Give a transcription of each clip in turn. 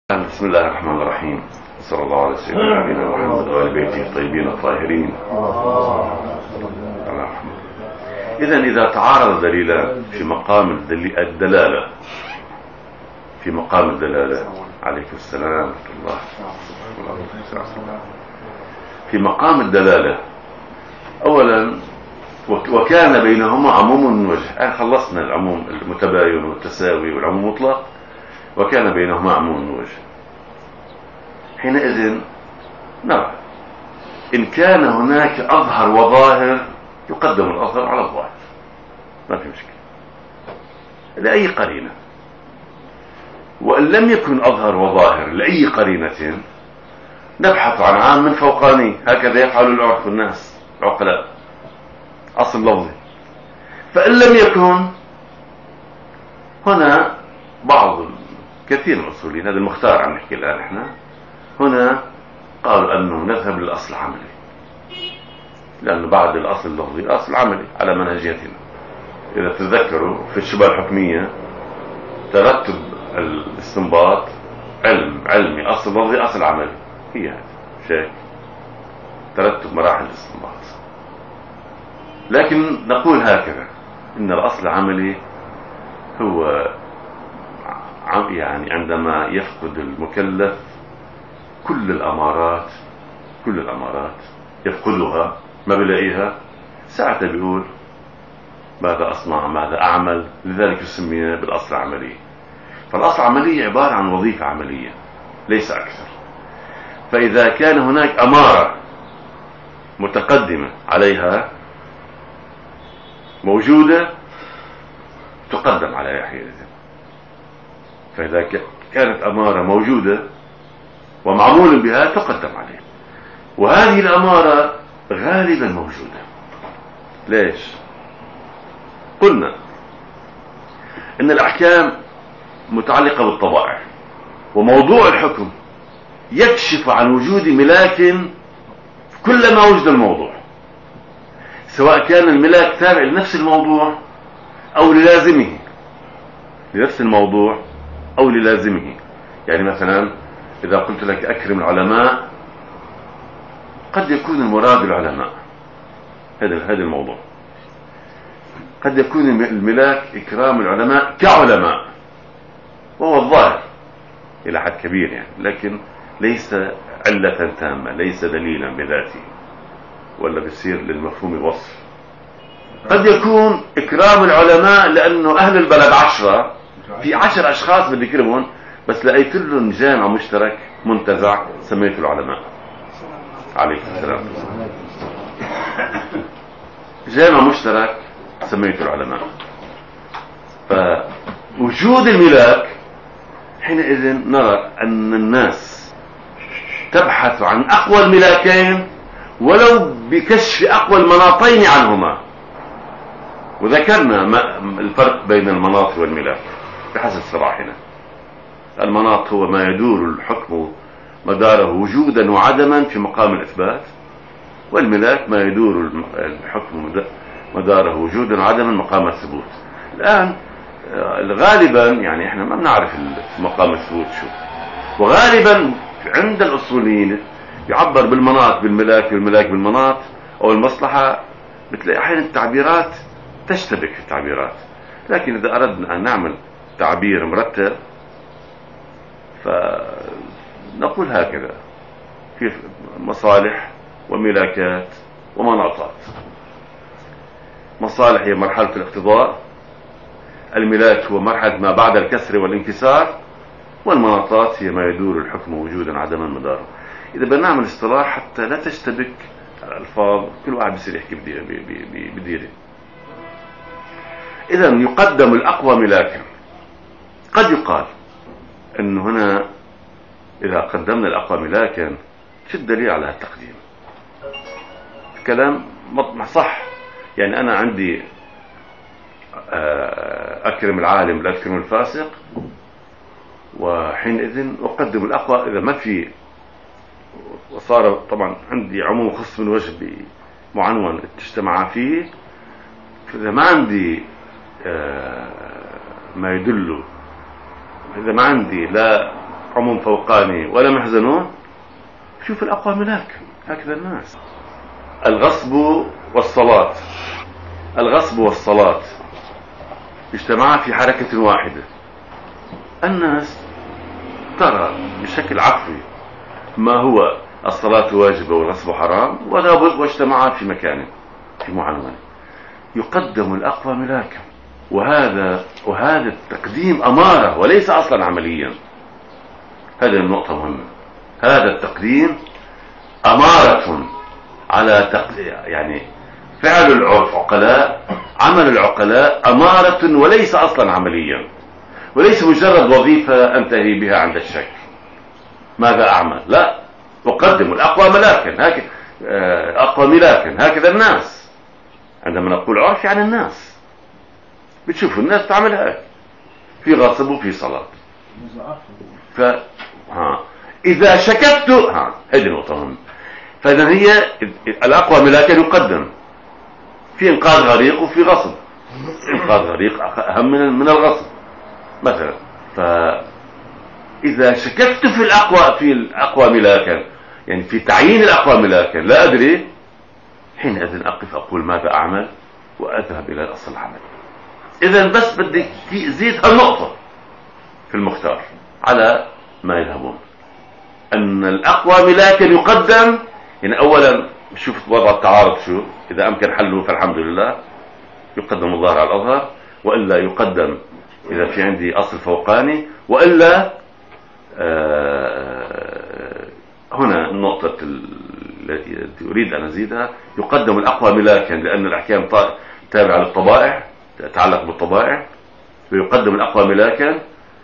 بسم الله الرحمن الرحيم. صلى الله على سيدنا نبينا محمد وآل بيته الطيبين الطاهرين. إذا تعارض دليلان في مقام الدلالة عليكم السلام ورحمة الله. في مقام الدلالة أولا وكان بينهما عموم من وجه. خلصنا العموم المتباين والتساوي والعموم المطلق، وكان بينهما عموم من وجه. حينئذ نرى إن كان هناك أظهر وظاهر يقدم الأظهر على الظاهر، ما في مشكلة لأي قرينة. وإن لم يكن أظهر وظاهر لأي قرينة نبحث عن عام فوقاني. هكذا يفعل العرف الناس العقلاء، أصل لفظي. فإن لم يكن هنا كثير من الأصوليين، هذا المختار عم نحكي الآن احنا هنا، قالوا أنه نذهب للأصل العملي، لأنه بعد الأصل اللفظي الأصل العملي على منهجيتنا. إذا تتذكروا في الشبهة الحكمية ترتب الاستنباط علمي، أصل لفظي أصل عملي، هي هذا شيء ترتب مراحل الاستنباط. لكن نقول هكذا إن الأصل العملي هو يعني عندما يفقد المكلف كل الأمارات يفقدها، ما بلاقيها، ساعة بيقول ماذا أصنع ماذا أعمل. لذلك يسمى بالأصل العملي. فالأصل العملي عبارة عن وظيفة عملية ليس أكثر. فإذا كان هناك أمارة متقدمة عليها موجودة تقدم عليها حينئذ. فإذا كانت أمارة موجودة ومعمول بها تقدم عليها. وهذه الأمارة غالبا موجودة. ليش؟ قلنا إن الأحكام متعلقة بالطبائع، وموضوع الحكم يكشف عن وجود ملاك كلما وجد الموضوع، سواء كان الملاك تابع لنفس الموضوع أو للازمه، لنفس الموضوع أو للازمه. يعني مثلا إذا قلت لك أكرم العلماء، قد يكون المراد العلماء، هذا الموضوع. قد يكون الملاك إكرام العلماء كعلماء، وهو الظاهر إلى حد كبير يعني، لكن ليس علة تامة، ليس دليلا بذاته، ولا بيصير للمفهوم وصف. قد يكون إكرام العلماء لأنه أهل البلد 10، في 10 أشخاص بدي أكرمهم، بس لقيت لهم جامع مشترك منتزع سميته العلماء. عليكم السلام. جامع مشترك سميته العلماء. فوجود الملاك حينئذ نرى أن الناس تبحث عن أقوى الملاكين ولو بكشف أقوى المناطين عنهما. وذكرنا الفرق بين المناط والملاك بحسب صلاحنا. المناط هو ما يدور الحكم مداره وجودا وعدما في مقام الإثبات، والملاك ما يدور الحكم مداره وجودا وعدما مقام الثبوت. الآن غالبا يعني احنا ما بنعرف مقام الثبوت شو، وغالبا عند الأصوليين يعبر بالمناط بالملاك والملاك بالمناط أو المصلحة. بتلاقي أحيانا التعبيرات تشتبك في التعبيرات، لكن إذا أردنا أن نعمل تعبير مرتب فنقول هكذا: في مصالح وملاكات ومناطات. مصالح هي مرحلة الاقتضاء، الملاك هو مرحلة ما بعد الكسر والانكسار، والمناطات هي ما يدور الحكم وجودا عدما مداره. إذا بدنا نعمل اصطلاح حتى لا تشتبك الألفاظ، كل واحد بيصير يحكي بديره. إذا يقدم الأقوى ملاكا. قد يقال أن هنا إذا قدمنا الأقوى ملاكا شو الدليل على التقديم؟ الكلام صح. يعني أنا عندي أكرم العالم لا أكرم الفاسق، وحينئذ أقدم الأقوى إذا ما في، وصار طبعا عندي عموم خص من وجه معنون تجتمع فيه. فإذا ما عندي ما يدل، إذا ما عندي لا عموم فوقاني ولم يحزنون. شوف الأقوى ملاك هكذا الناس. الغصب والصلاة، الغصب والصلاة اجتمعا في حركة واحدة. الناس ترى بشكل عفوي ما هو الصلاة واجبة والغصب حرام، واجتمعا في مكان في معنون. يقدم الأقوى ملاكا، وهذا التقديم أمارة وليس أصلا عمليا. هذه النقطة مهمة. هذا التقديم أمارة على يعني فعل العقلاء، عمل العقلاء أمارة وليس أصلا عمليا، وليس مجرد وظيفة أنتهي بها عند الشك. ماذا أعمل؟ لا، أقدم الأقوى ملاكا، هكذا أقوى ملاكا هكذا الناس. عندما نقول عرف يعني الناس، بتشوفوا الناس تعمل هيك، في غصب وفي صلاة. إذا شككت هذه النقطة مهمة. فإذا هي الأقوى ملاكا يقدم في إنقاذ غريق وفي غصب. إنقاذ غريق أهم من الغصب مثلا. فإذا شككت في الأقوى ملاكا، يعني في تعيين الأقوى ملاكا، لا أدري، حينئذ أقف أقول ماذا أعمل وأذهب إلى الأصل العملي. إذا بس بدي زيد هالنقطة في المختار على ما يذهبون، أن الأقوى ملاكا يقدم. يعني أولا شوف وضع التعارض، شو إذا أمكن حله فالحمد لله، يقدم الظاهر على الأظهر، وإلا يقدم إذا في عندي أصل فوقاني، وإلا هنا النقطة التي أريد أن أزيدها، يقدم الأقوى ملاكا لأن الأحكام تابعة للطبائع، تتعلق بالطبائع، ويقدم الأقوى ملاكا.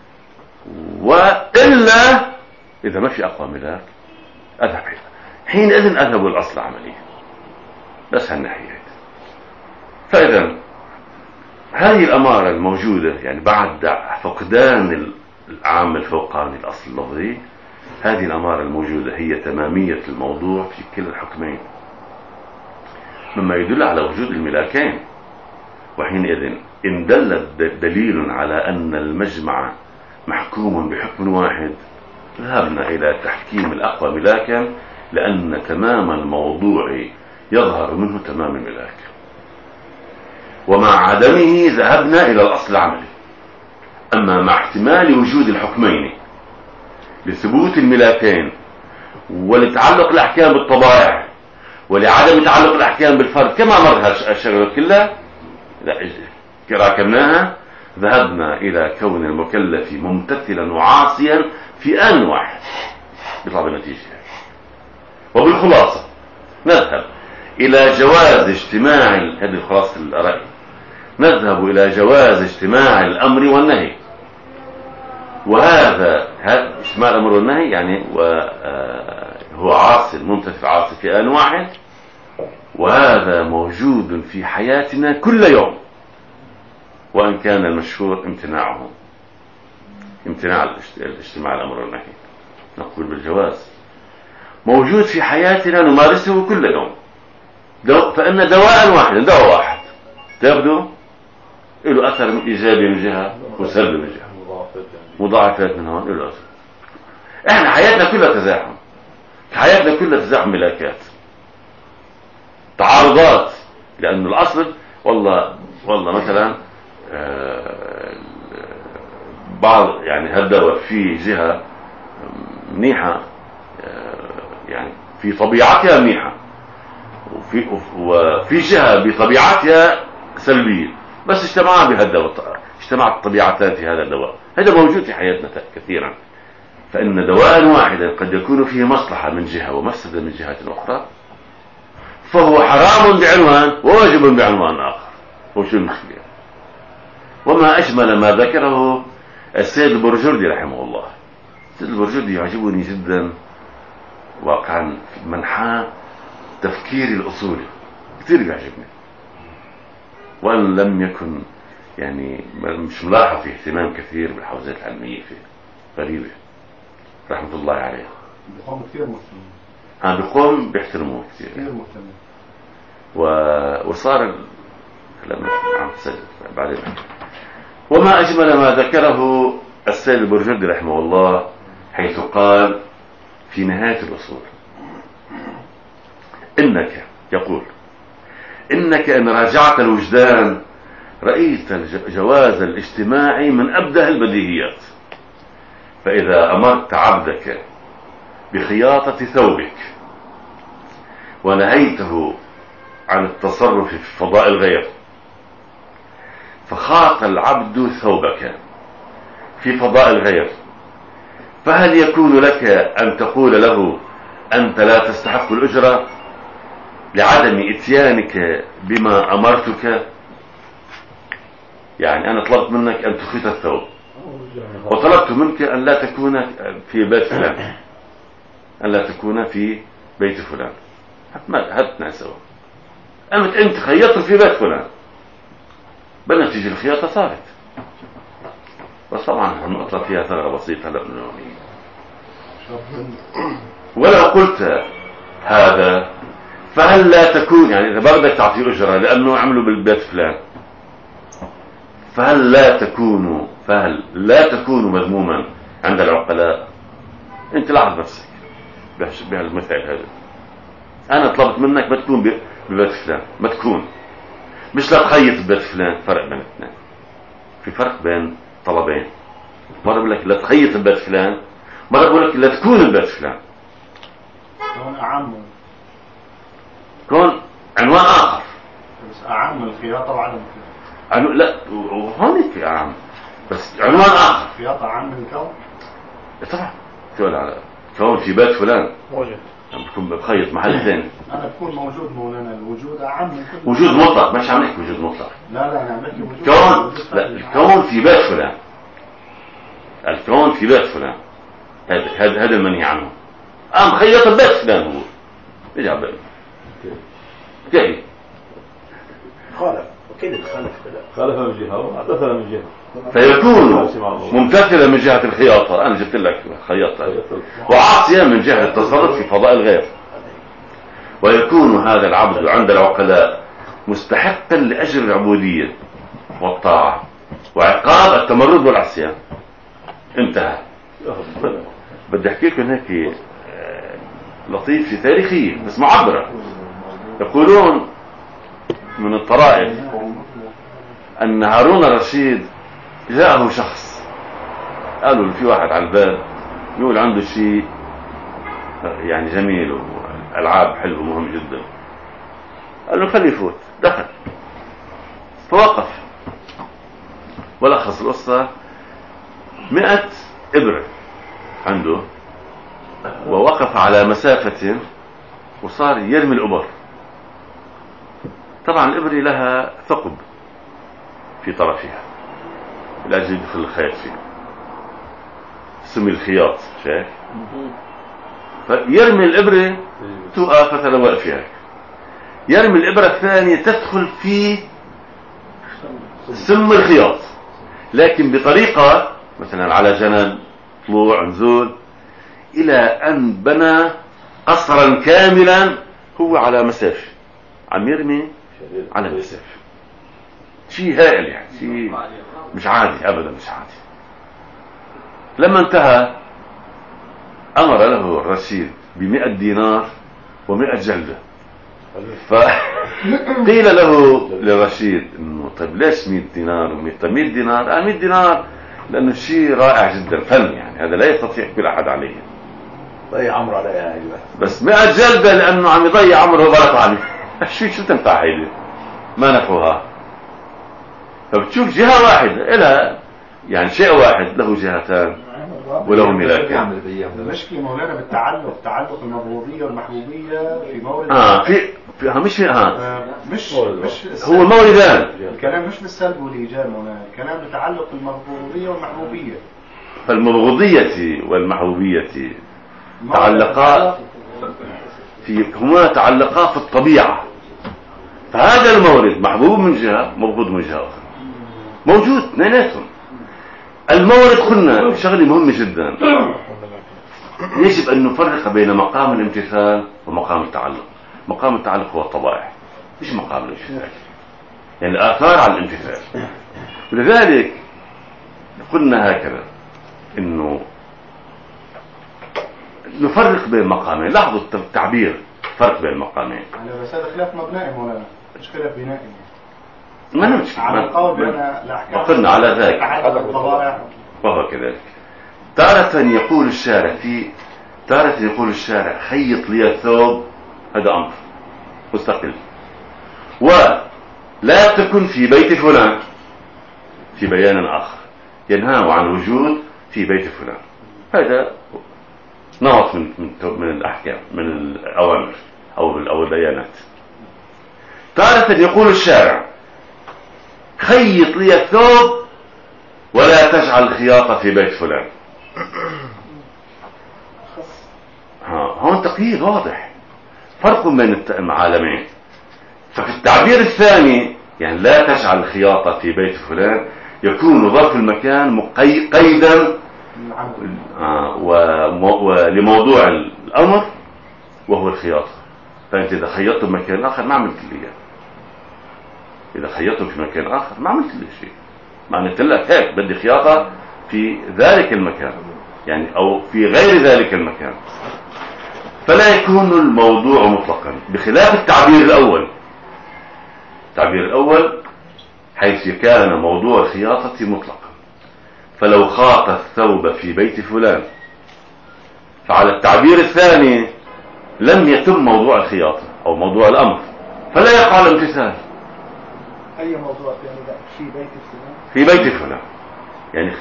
وإلا إذا ما في أقوى ملاك أذهب حينئذ أذهب الأصل العملي، بس هالناحية. فإذا هذه الأمارة الموجودة، يعني بعد فقدان العامل الفوقاني الأصل اللفظي، هذه الأمارة الموجودة هي تمامية الموضوع في كلا الحكمين، مما يدل على وجود الملاكين. وحينئذ إن دل دليل على أن المجمع محكوم بحكم واحد، ذهبنا إلى تحكيم الأقوى ملاكا، لأن تمام الموضوع يظهر منه تمام الملاك. ومع عدمه ذهبنا إلى الأصل العملي. أما مع احتمال وجود الحكمين لثبوت الملاكين ولتعلق الأحكام بالطبائع ولعدم تعلق الأحكام بالفرد كما مرها الشغلة كلها راكمناها، ذهبنا إلى كون المكلف ممتثلا وعاصيا في آن واحد بطلب النتيجة. وبالخلاصة نذهب إلى جواز اجتماع، هذه خلاصة الرأي، نذهب إلى جواز اجتماع الأمر والنهي. وهذا اجتماع الأمر والنهي يعني هو عاصي، الممتثل عاصي في آن واحد، وهذا موجود في حياتنا كل يوم، وإن كان المشهور امتناعه، امتناع الاجتماع الأمر والنهي. نقول بالجواز موجود في حياتنا نمارسه كل يوم. فإن دواء واحد، دواء واحد تاخده له أثر إيجابي من جهة وسلبي من جهة، مضاعفات من هون له أثر. إحنا حياتنا كلها تزاحم، حياتنا كلها تزاحم ملاكات، تعارضات. لأن الأصل والله مثلا بعض يعني هالدواء في جهة منيحة، يعني في طبيعتها منيحة، وفي جهة بطبيعتها سلبية، بس اجتمعا بهالدواء، اجتمعت الطبيعتان في هذا الدواء. هذا موجود في حياتنا كثيرا. فإن دواء واحدا قد يكون فيه مصلحة من جهة ومفسدة من جهة أخرى، فهو حرام بعنوان وواجب بعنوان آخر. وشو المشكلة؟ وما أجمل ما ذكره السيد البرجردي رحمه الله. السيد البرجردي يعجبني جدا واقعا في منحى تفكيري الأصولي، كثير يعجبني، وأن لم يكن يعني مش ملاحظ في اهتمام كثير بالحوزات العلمية فيه، غريبة رحمة الله عليه. بيقوم كثير مهتمين، بيقوم بيحترموه كثير مهتمين. وصار لما بعدين. وما أجمل ما ذكره السيد البرجردي رحمه الله حيث قال في نهاية الأصول إنك، يقول إنك إن راجعت الوجدان رأيت جواز الاجتماع من أبدى البديهيات. فإذا أمرت عبدك بخياطة ثوبك ونهيته عن التصرف في فضاء الغير، فخاط العبد ثوبك في فضاء الغير، فهل يكون لك أن تقول له أنت لا تستحق الأجرة لعدم إتيانك بما أمرتك؟ يعني أنا طلبت منك أن تخيط الثوب، وطلبت منك أن لا تكون في بيت فلان، أن لا تكون في بيت فلان، هاتنا سوا. أنت خيطت في بيت فلان، بنتيجة الخياطة صارت. بس طبعا النقطة فيها ثغرة بسيطة لأنه ولو قلت هذا فهل لا تكون، يعني إذا بدك تعطي أجرة لأنه عملوا بالبيت فلان، فهل لا تكون مذموما عند العقلاء؟ أنت لاحظ نفسك بهالمثال هذا، أنا طلبت منك ما تكون ببيت فلان، ما تكون، مش لا تخيط ببيت فلان. فرق بين الاثنين، في فرق بين طلبين. مرة بقول لك لا تخيط ببيت فلان، مرة بقول لك لا تكون ببيت فلان. كون أعم، كون عنوان آخر، بس أعم الخياطة وعدم الخياطة. لا وهونيك يا عم، بس عنوان آخر. الخياطة أعم من الكون. طبعا تقول على كون في بيت فلان موجود، بكون بخيط محل ثاني. أنا بكون موجود مولانا، الوجود أعم من كل وجود مطلق، مش عم نحكي وجود مطلق. لا أنا عم نحكي وجود كون، لا الكون في بيت فلان، الكون في بيت فلان، هذا المنهي عنه. مخيط البيت فلان هو رجع بقى كيف خالف، وكيف خالف من جهة وأدخل من جهة، فيكون ممتثلا من جهة الخياطة، أنا جبت لك خياطة، وعاصيا من جهة التصرف في فضاء الغير. ويكون هذا العبد عند العقلاء مستحقا لأجر العبودية والطاعة وعقاب التمرد والعصيان. انتهى. بدي احكي لكم هيك لطيفة تاريخية بس معبرة. يقولون من الطرائف أن هارون الرشيد جاءه شخص، قالوا في واحد على الباب يقول عنده شيء يعني جميل والألعاب حلوة مهم جدا. قال له خليه يفوت. دخل فوقف ولخص القصة 100 إبرة عنده، ووقف على مسافة وصار يرمي الإبر. طبعا الإبرة لها ثقب في طرفها لأجل يدخل الخيط فيه، سمي الخياط، شايف؟ فيرمي الإبرة توقف مثلا واقف هيك، يرمي الإبرة الثانية تدخل في سم الخياط، لكن بطريقة مثلا على جنب طلوع نزول، إلى أن بنى قصرا كاملا هو على مسافة، عم يرمي على مسافة. شيء هائل، يعني شيء مش عادي أبدا، مش عادي. لما انتهى أمر له الرشيد ب100 دينار و100 جلدة. فقيل له للرشيد إنه طيب ليش 100 دينار و100 دينار؟ 100 دينار لأنه شيء رائع جدا، فن يعني، هذا لا يستطيع كل أحد عليه. ضيع عمره عليها. بس 100 جلدة لأنه عم يضيع عمره وغلط عليه. شو تنفع هيدي؟ ما نفوها. فبتشوف جهة واحدة لها يعني شيء واحد له جهتان وله ملاكان. المشكلة مولانا بالتعلق، تعلق المبغوضية والمحبوبية في مورد مش هو موردان. الكلام مش بالسلب والإيجاب مولانا، الكلام بتعلق المبغوضية والمحبوبية. فالمبغوضية والمحبوبية تعلقا هما تعلقا في الطبيعة. فهذا المورد محبوب من جهة، مبغوض من جهة أخرى، موجود اثنيناتهم. المورد قلنا شغلة مهمة جدا، يجب أن نفرق بين مقام الامتثال ومقام التعلق. مقام التعلق هو الطبائع، مش مقام الامتثال، يعني الآثار على الامتثال. ولذلك قلنا هكذا إنه نفرق بين مقامين. لاحظوا التعبير، فرق بين المقامين. يعني بس هذا خلاف مبنائي مولانا، مش خلاف بنائي. ما نمشي على القول بأن الأحكام وقلنا على ذلك وهو كذلك. تارة يقول الشارع خيط لي الثوب، هذا أمر مستقل، ولا تكن في بيت فلان في بيان آخر ينهى عن الوجود في بيت فلان. هذا نمط من الأحكام، من الأوامر أو البيانات. تارة يقول الشارع خيط لي الثوب ولا تجعل الخياطة في بيت فلان. هون تقييد واضح، فرق بين العالمين. ففي التعبير الثاني يعني لا تجعل الخياطة في بيت فلان يكون ظرف المكان قيدا لموضوع الأمر وهو الخياطة. فأنت إذا خيطت في مكان آخر ما عملت لي إياه، إذا خيطته في مكان آخر ما عملت لي شيء. معنى لك هيك بدي خياطة في ذلك المكان يعني أو في غير ذلك المكان، فلا يكون الموضوع مطلقا، بخلاف التعبير الأول حيث كان موضوع الخياطة مطلقا. فلو خاط الثوب في بيت فلان، فعلى التعبير الثاني لم يتم موضوع الخياطة أو موضوع الأمر، فلا يقع الامتثال. أي موضوع يعني في بيت فلان؟ في بيت فلان يعني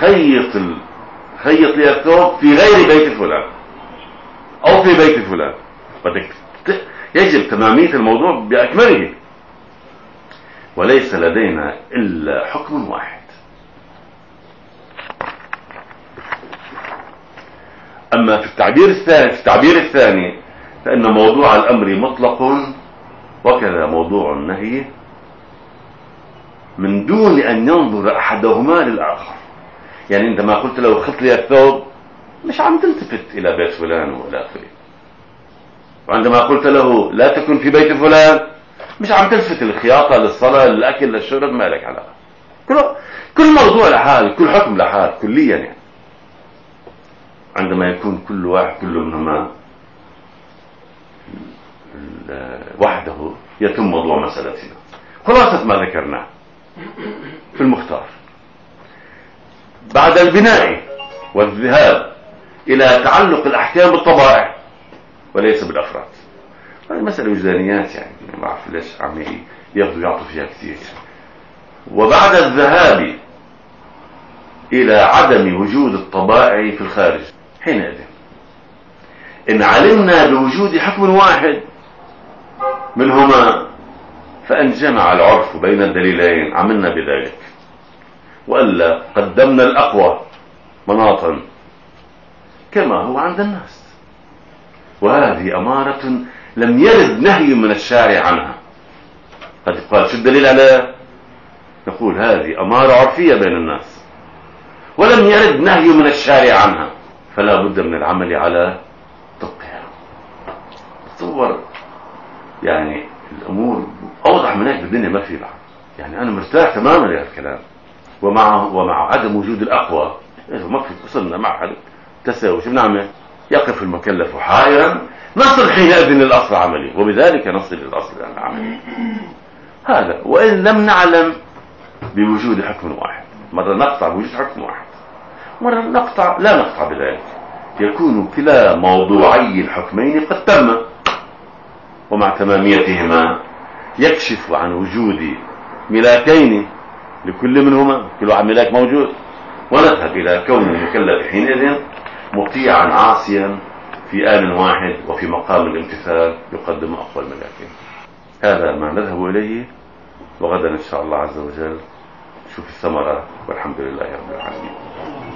خيط لي الثوب في غير بيت فلان أو في بيت فلان. يجب تمامية الموضوع بأكمله، وليس لدينا إلا حكم واحد. أما في التعبير الثاني فإن موضوع الأمر مطلق، وكذا موضوع النهي، من دون أن ينظر أحدهما للآخر. يعني عندما قلت له خط لي الثوب مش عم تلتفت إلى بيت فلان وإلى آخره، وعندما قلت له لا تكن في بيت فلان مش عم تلفت الخياطة للصلاة للأكل للشرب، ما لك علاقة. كل موضوع لحال، كل حكم لحال كليا. يعني عندما يكون كل منهما وحده يتم موضوع مسألتنا. خلاصة ما ذكرناه في المختار بعد البناء والذهاب إلى تعلق الأحكام بالطبائع وليس بالأفراد. هذه مسألة وجدانيات، يعني ما أعرف ليش عم ياخذوا يعطوا فيها كثير. وبعد الذهاب إلى عدم وجود الطبائع في الخارج، حينئذ إن علمنا بوجود حكم واحد منهما فأن جمع العرف بين الدليلين عملنا بذلك، وإلا قدمنا الأقوى مناطا كما هو عند الناس. وهذه أمارة لم يرد نهي من الشارع عنها. قد قال شو الدليل عليها؟ نقول هذه أمارة عرفية بين الناس ولم يرد نهي من الشارع عنها، فلا بد من العمل على طبقها. تصور يعني الأمور أوضح من هيك بالدنيا ما في بعد. يعني أنا مرتاح تماما لهذا الكلام. ومع عدم وجود الأقوى ما في، وصلنا مع حد تساوي، شو بنعمل؟ يقف المكلف حائرا، نصل حينئذ للأصل العملي، وبذلك نصل للأصل العملي. هذا وإن لم نعلم بوجود حكم واحد. مرة نقطع بوجود حكم واحد، مرة لا نقطع بذلك. يكون كلا موضوعي الحكمين قد تم، ومع تماميتهما يكشف عن وجود ملاكين لكل منهما، كل واحد ملاك موجود، ونذهب إلى كون المكلف حينئذ مطيعا عاصيا في آن واحد وفي مقام الامتثال يقدم أقوى الملاكين. هذا ما نذهب إليه، وغدا إن شاء الله عز وجل نشوف الثمرة، والحمد لله رب العالمين.